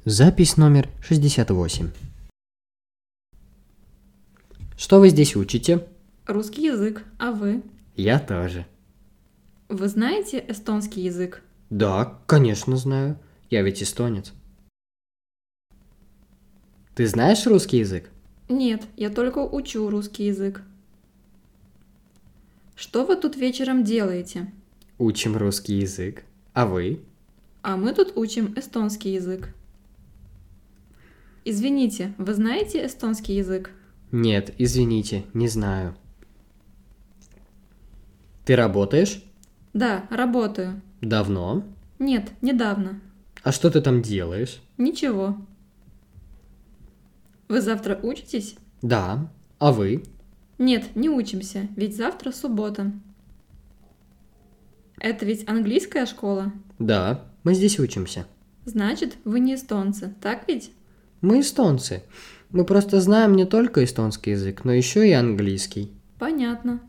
Запись номер 68. Что вы здесь учите? Русский язык, а вы? Я тоже. Вы знаете эстонский язык? Да, конечно знаю. Я ведь эстонец. Ты знаешь русский язык? Нет, я только учу русский язык. Что вы тут вечером делаете? Учим русский язык. А вы? А мы тут учим эстонский язык. Извините, вы знаете эстонский язык? Нет, извините, не знаю. Ты работаешь? Да, работаю. Давно? Нет, недавно. А что ты там делаешь? Ничего. Вы завтра учитесь? Да. А вы? Нет, не учимся, ведь завтра суббота. Это ведь английская школа? Да, мы здесь учимся. Значит, вы не эстонцы, так ведь? Мы эстонцы. Мы просто знаем не только эстонский язык, но еще и английский. Понятно.